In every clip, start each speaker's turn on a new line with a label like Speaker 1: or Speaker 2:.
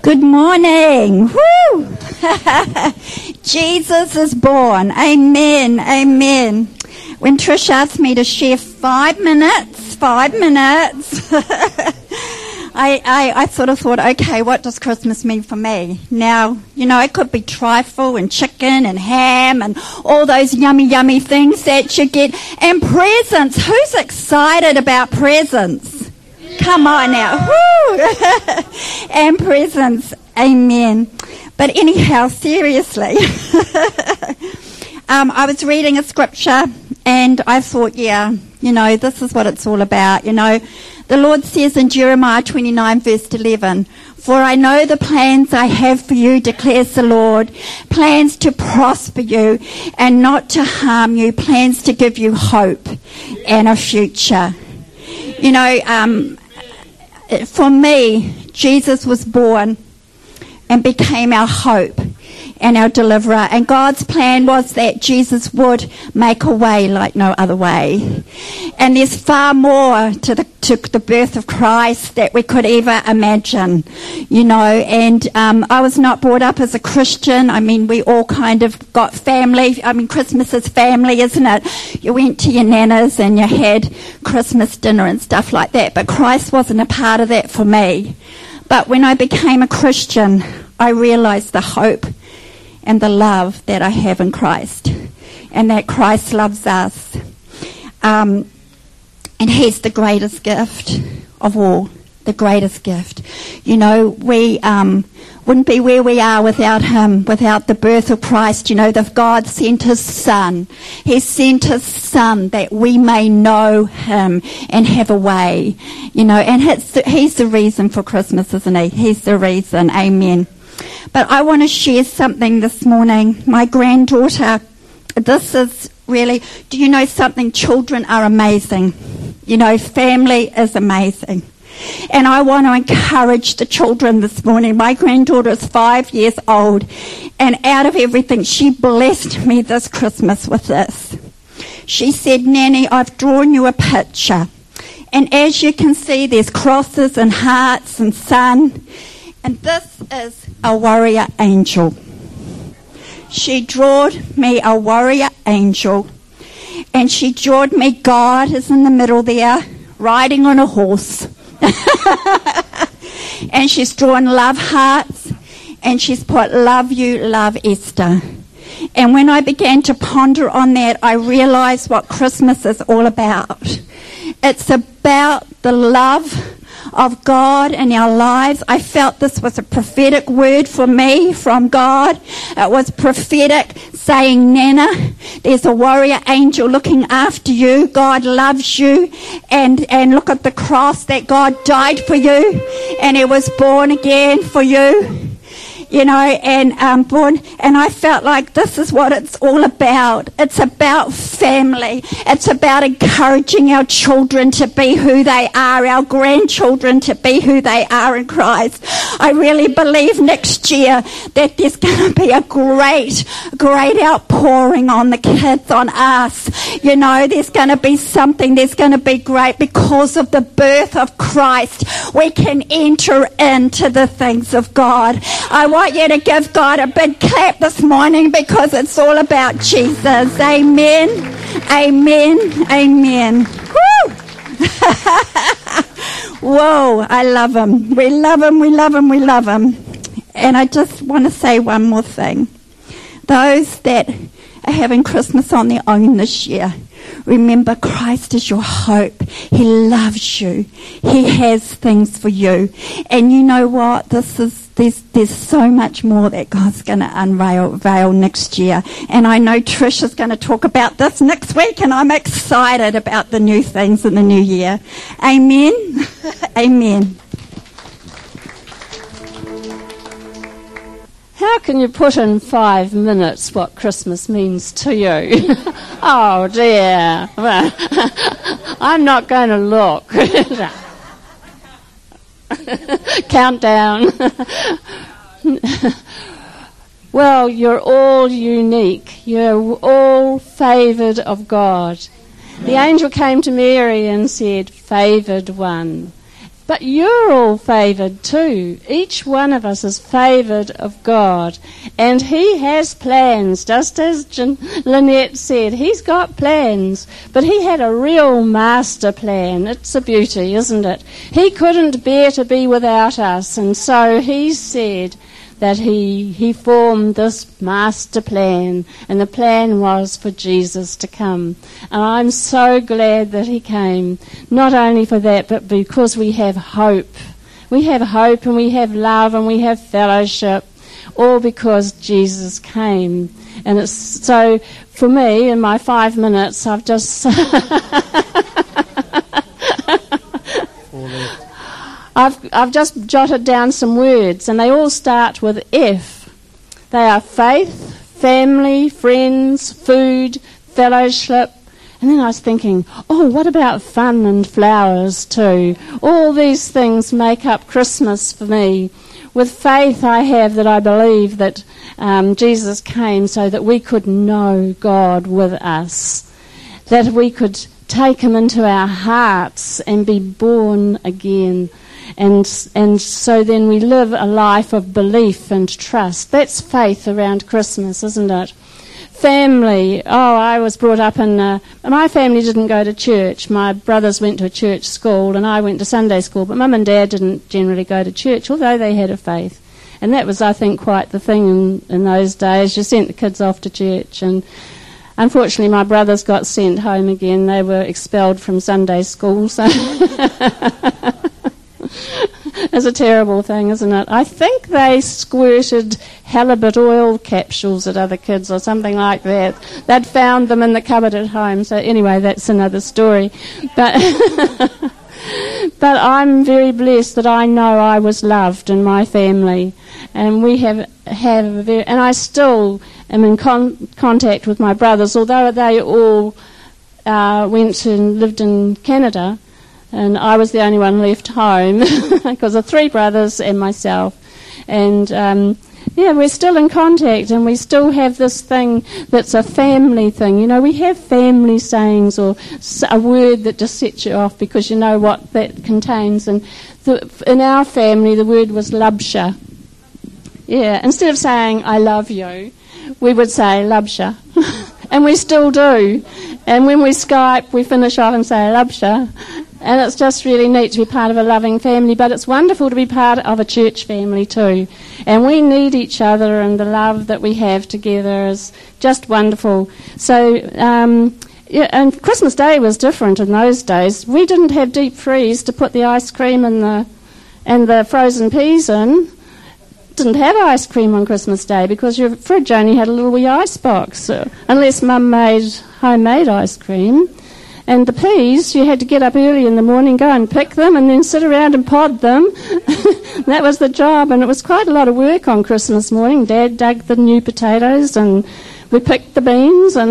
Speaker 1: Good morning. Woo! Jesus is born. Amen. Amen. When Trish asked me to share 5 minutes, I sort of thought, okay, what does Christmas mean for me? Now, it could be trifle and chicken and ham and all those yummy things that you get. And presents. Who's excited about presents? Come on now. Woo! And presents. Amen. But anyhow, seriously. I was reading a scripture and I thought, this is what it's all about. The Lord says in Jeremiah 29 verse 11, "For I know the plans I have for you, declares the Lord, plans to prosper you and not to harm you, plans to give you hope and a future." For me, Jesus was born and became our hope and our deliverer. And God's plan was that Jesus would make a way like no other way. And there's far more to the birth of Christ that we could ever imagine, And I was not brought up as a Christian. I mean, we all kind of got family. I mean, Christmas is family, isn't it? You went to your nana's and you had Christmas dinner and stuff like that. But Christ wasn't a part of that for me. But when I became a Christian, I realized the hope and the love that I have in Christ, and that Christ loves us. And He's the greatest gift of all, the greatest gift. We wouldn't be where we are without Him, without the birth of Christ. That God sent His Son. He sent His Son that we may know Him and have a way. And He's the reason for Christmas, isn't He? He's the reason. Amen. But I want to share something this morning. My granddaughter, this is really, do you know something? Children are amazing. Family is amazing. And I want to encourage the children this morning. My granddaughter is 5 years old, and out of everything, she blessed me this Christmas with this. She said, "Nanny, I've drawn you a picture. And as you can see, there's crosses and hearts and sun. And this is a warrior angel." She drawed me a warrior angel. And she drawed me, God is in the middle there, riding on a horse. And she's drawn love hearts. And she's put, "Love you, love Esther." And when I began to ponder on that, I realized what Christmas is all about. It's about the love of God in our lives. I felt this was a prophetic word for me from God. It was prophetic, saying, "Nana, there's a warrior angel looking after you. God loves you, and look at the cross that God died for you, and He was born again for you." And I felt like this is what it's all about. It's about family. It's about encouraging our children to be who they are, our grandchildren to be who they are in Christ. I really believe next year that there's going to be a great outpouring on the kids, on us. There's going to be something, there's going to be great because of the birth of Christ. We can enter into the things of God. I want you to give God a big clap this morning because it's all about Jesus. Amen. Amen. Amen. Woo! Whoa, I love Him. We love Him. We love Him. We love Him. And I just want to say one more thing. Those that are having Christmas on their own this year, remember, Christ is your hope. He loves you. He has things for you. And you know what? There's so much more that God's going to unveil next year. And I know Trish is going to talk about this next week, and I'm excited about the new things in the new year. Amen. Amen.
Speaker 2: How can you put in 5 minutes what Christmas means to you? Oh dear. Well, I'm not going to look. Countdown. Well, you're all unique. You're all favoured of God. The angel came to Mary and said, "Favoured one." But you're all favoured too. Each one of us is favoured of God. And He has plans, just as Lynette said. He's got plans. But He had a real master plan. It's a beauty, isn't it? He couldn't bear to be without us. And so He said that he formed this master plan, and the plan was for Jesus to come. And I'm so glad that He came, not only for that, but because we have hope. We have hope, and we have love, and we have fellowship, all because Jesus came. And it's so, for me, in my 5 minutes, I've just... I've just jotted down some words, and they all start with F. They are faith, family, friends, food, fellowship. And then I was thinking, what about fun and flowers too? All these things make up Christmas for me. With faith I have that I believe that Jesus came so that we could know God with us, that we could take Him into our hearts and be born again. And so then we live a life of belief and trust. That's faith around Christmas, isn't it? Family. I was brought up in... my family didn't go to church. My brothers went to a church school and I went to Sunday school. But Mum and Dad didn't generally go to church, although they had a faith. And that was, I think, quite the thing in those days. You sent the kids off to church. And unfortunately, my brothers got sent home again. They were expelled from Sunday school. So... It's a terrible thing, isn't it? I think they squirted halibut oil capsules at other kids or something like that. They'd found them in the cupboard at home. So anyway, that's another story. But but I'm very blessed that I know I was loved in my family. And we have a very... And I still am in contact with my brothers, although they all went and lived in Canada. And I was the only one left home because of 3 brothers and myself. And, we're still in contact, and we still have this thing that's a family thing. You know, we have family sayings or a word that just sets you off because you know what that contains. And in our family, the word was labsha. Yeah, instead of saying, I love you, we would say labsha. And we still do. And when we Skype, we finish off and say labsha. And it's just really neat to be part of a loving family, but it's wonderful to be part of a church family too. And we need each other, and the love that we have together is just wonderful. So, and Christmas Day was different in those days. We didn't have deep freeze to put the ice cream and the frozen peas in. Didn't have ice cream on Christmas Day because your fridge only had a little wee ice box, unless Mum made homemade ice cream. And the peas, you had to get up early in the morning, go and pick them, and then sit around and pod them. That was the job, and it was quite a lot of work on Christmas morning. Dad dug the new potatoes, and we picked the beans, and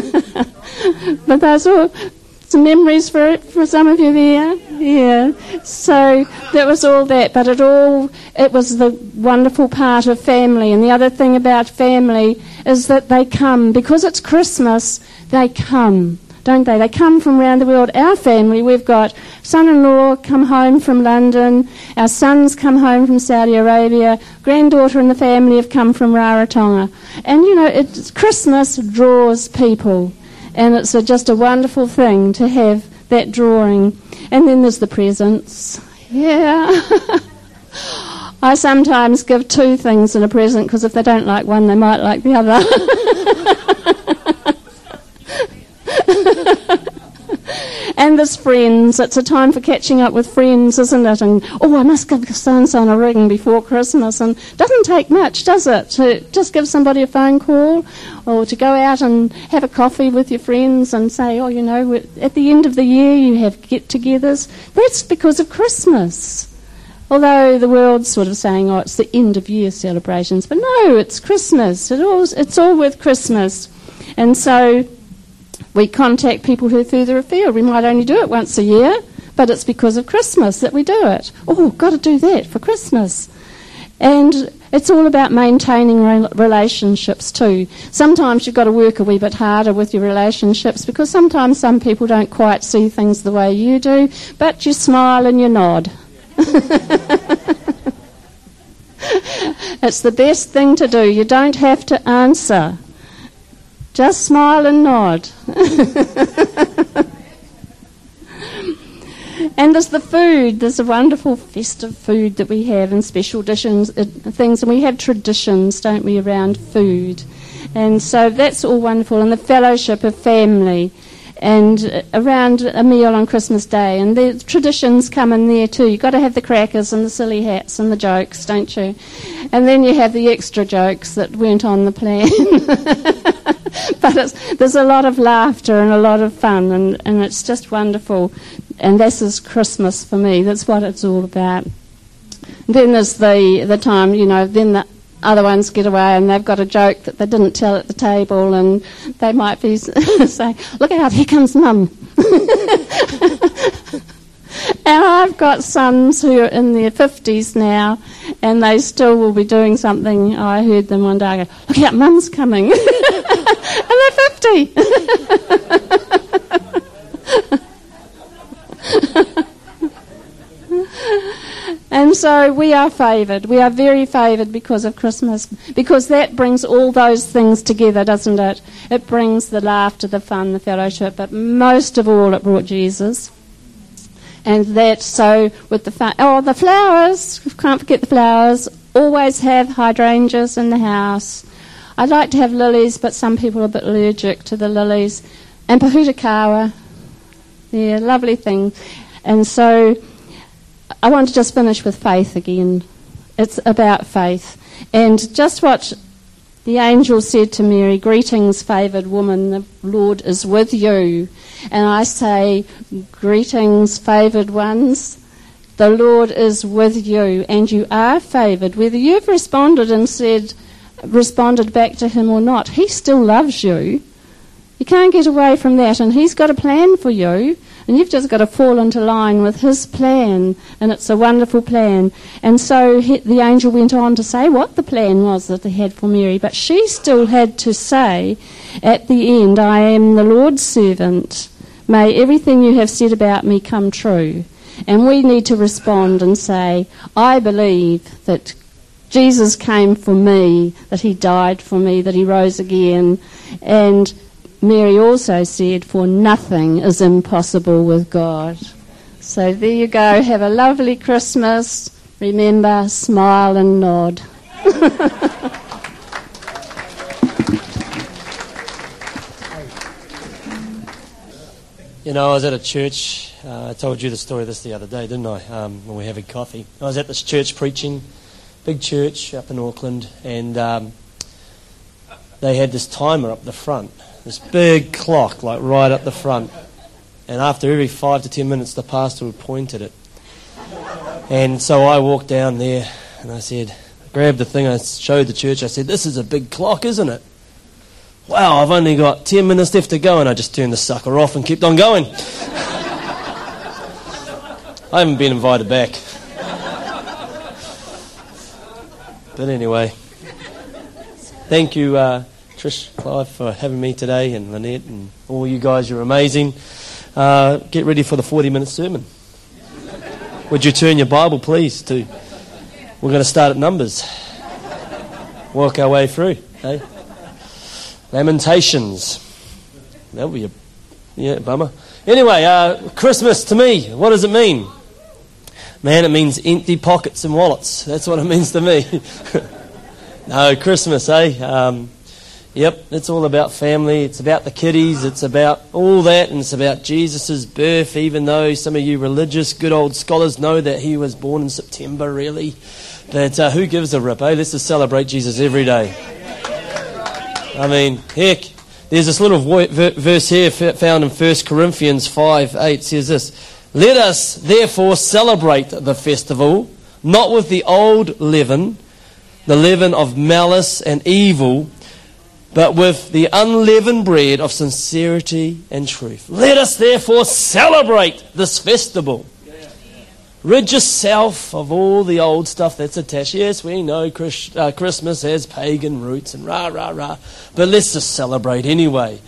Speaker 2: but those all some memories for some of you there. Yeah. So that was all that, but it was the wonderful part of family. And the other thing about family is that they come because it's Christmas. They come. Don't they? They come from around the world. Our family, we've got son-in-law come home from London, our sons come home from Saudi Arabia, granddaughter and the family have come from Rarotonga. And, you know, Christmas draws people, and it's just a wonderful thing to have that drawing. And then there's the presents. Yeah. I sometimes give 2 things in a present, because if they don't like one, they might like the other. And there's friends. It's a time for catching up with friends, isn't it? And, I must give so-and-so a ring before Christmas. And it doesn't take much, does it, to just give somebody a phone call or to go out and have a coffee with your friends and say, at the end of the year you have get-togethers. That's because of Christmas. Although the world's sort of saying, it's the end-of-year celebrations. But no, it's Christmas. It's all with Christmas. And so we contact people who are further afield. We might only do it once a year, but it's because of Christmas that we do it. Got to do that for Christmas. And it's all about maintaining relationships too. Sometimes you've got to work a wee bit harder with your relationships because sometimes some people don't quite see things the way you do, but you smile and you nod. It's the best thing to do. You don't have to answer. Just smile and nod. And there's the food. There's a wonderful festive food that we have and special dishes, things. And we have traditions, don't we, around food. And so that's all wonderful. And the fellowship of family. And around a meal on Christmas Day. And the traditions come in there too. You've got to have the crackers and the silly hats and the jokes, don't you? And then you have the extra jokes that weren't on the plan. But there's a lot of laughter and a lot of fun, and it's just wonderful. And this is Christmas for me. That's what it's all about. Then there's the time, then the other ones get away and they've got a joke that they didn't tell at the table, and they might be saying, look out, here comes Mum. And I've got sons who are in their 50s now, and they still will be doing something. I heard them one day, I go, look out, Mum's coming. And they're 50. And so we are favoured. We are very favoured because of Christmas, because that brings all those things together, doesn't it? It brings the laughter, the fun, the fellowship, but most of all it brought Jesus. And that, so with the the flowers, can't forget the flowers. Always have hydrangeas in the house. I'd like to have lilies, but some people are a bit allergic to the lilies. And pahutakawa, yeah, lovely thing. And so I want to just finish with faith again. It's about faith. And just what the angel said to Mary, greetings, favoured woman, the Lord is with you. And I say, greetings, favoured ones, the Lord is with you, and you are favoured. Whether you've responded back to him or not, he still loves you. You can't get away from that, and he's got a plan for you, and you've just got to fall into line with his plan, and it's a wonderful plan. And so the angel went on to say what the plan was that he had for Mary, but she still had to say at the end, I am the Lord's servant. May everything you have said about me come true. And we need to respond and say, I believe that Jesus came for me, that he died for me, that he rose again. And Mary also said, for nothing is impossible with God. So there you go. Have a lovely Christmas. Remember, smile and nod.
Speaker 3: I was at a church. I told you the story of this the other day, didn't I, when we were having coffee. I was at this church preaching, big church up in Auckland, and they had this timer up the front, this big clock, like right up the front. And after every 5 to 10 minutes, the pastor would point at it. And so I walked down there, and I grabbed the thing, I showed the church, I said, this is a big clock, isn't it? Wow, I've only got 10 minutes left to go, and I just turned the sucker off and kept on going. I haven't been invited back. But anyway, thank you, Trish, Clive, for having me today, and Lynette, and all you guys, you're amazing. Get ready for the 40-minute sermon. Would you turn your Bible, please, to... We're going to start at Numbers. Work our way through, eh? Lamentations. That would be a bummer. Anyway, Christmas to me, what does it mean? Man, it means empty pockets and wallets. That's what it means to me. No, Christmas, eh? Yep, it's all about family. It's about the kiddies. It's about all that, and it's about Jesus' birth, even though some of you religious, good old scholars know that he was born in September, really. But who gives a rip, eh? Let's just celebrate Jesus every day. I mean, heck, there's this little verse here found in 1 Corinthians 5:8 says this, let us therefore celebrate the festival, not with the old leaven, the leaven of malice and evil, but with the unleavened bread of sincerity and truth. Let us therefore celebrate this festival. Rid yourself of all the old stuff that's attached. Yes, we know Christmas has pagan roots and rah, rah, rah. But let's just celebrate anyway.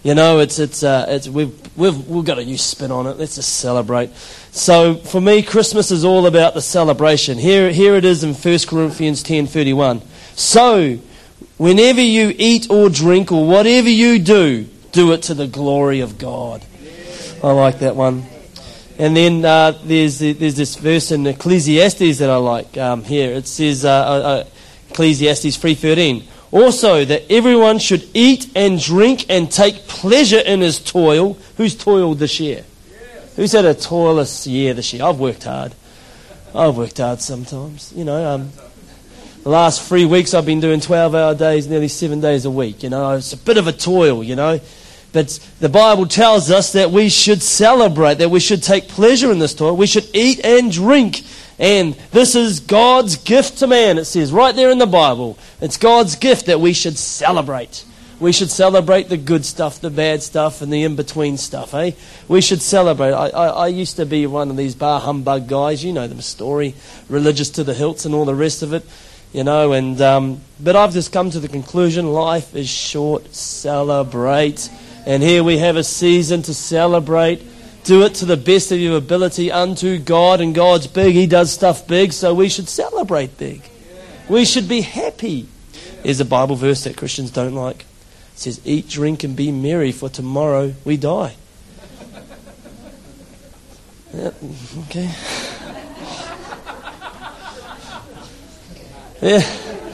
Speaker 3: You know, we've got a new spin on it. Let's just celebrate. So for me, Christmas is all about the celebration. Here it is in 1 Corinthians 10:31. So, whenever you eat or drink or whatever you do, do it to the glory of God. I like that one. And then there's this verse in Ecclesiastes that I like here. It says, Ecclesiastes 3:13. Also, that everyone should eat and drink and take pleasure in his toil. Who's toiled this year? Who's had a toilless year this year? I've worked hard. I've worked hard sometimes. You know, the last 3 weeks I've been doing 12-hour days, nearly 7 days a week. You know, it's a bit of a toil, you know. But the Bible tells us that we should celebrate, that we should take pleasure in this toil. We should eat and drink. And this is God's gift to man, it says right there in the Bible. It's God's gift that we should celebrate. We should celebrate the good stuff, the bad stuff, and the in-between stuff, eh? We should celebrate. I used to be one of these bar humbug guys. You know the story, religious to the hilts and all the rest of it. You know, and but I've just come to the conclusion, life is short, celebrate. And here we have a season to celebrate. Do it to the best of your ability unto God, and God's big. He does stuff big, so we should celebrate big. We should be happy. There's a Bible verse that Christians don't like. It says, eat, drink, and be merry, for tomorrow we die. Yep, okay. Yeah.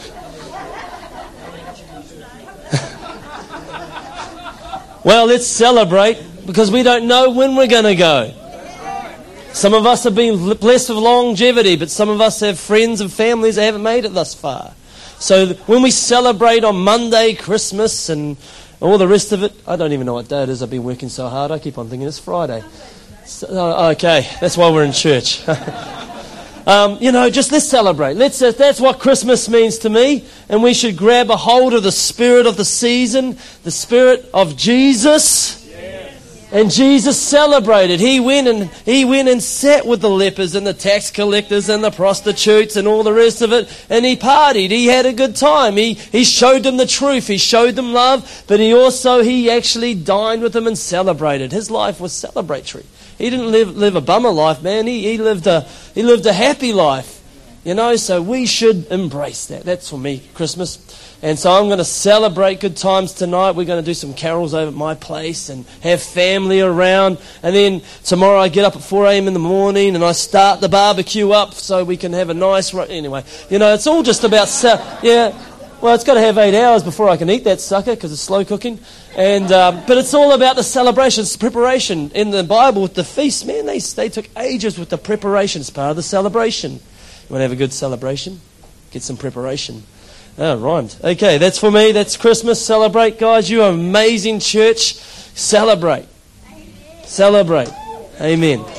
Speaker 3: Well, let's celebrate, because we don't know when we're going to go. Some of us have been blessed with longevity, but some of us have friends and families that haven't made it thus far. So when we celebrate on Monday, Christmas, and all the rest of it, I don't even know what day it is. I've been working so hard, I keep on thinking it's Friday. So, okay, that's why we're in church. You know, just let's celebrate. That's what Christmas means to me. And we should grab a hold of the spirit of the season, the spirit of Jesus. And Jesus celebrated. He went and sat with the lepers and the tax collectors and the prostitutes and all the rest of it. And he partied. He had a good time. He showed them the truth. He showed them love. But he actually dined with them and celebrated. His life was celebratory. He didn't live a bummer life, man. He lived a happy life. You know, so we should embrace that. That's for me, Christmas. And so I'm going to celebrate good times tonight. We're going to do some carols over at my place and have family around. And then tomorrow I get up at 4 a.m. in the morning and I start the barbecue up so we can have a nice... Anyway, you know, it's all just about... Well, it's got to have 8 hours before I can eat that sucker because it's slow cooking. And but it's all about the celebrations, preparation. In the Bible with the feast, man, they took ages with the preparation. It's part of the celebration. You want to have a good celebration? Get some preparation. Oh, rhymed. Okay, that's for me. That's Christmas. Celebrate, guys. You are amazing church. Celebrate. Amen. Celebrate. Amen.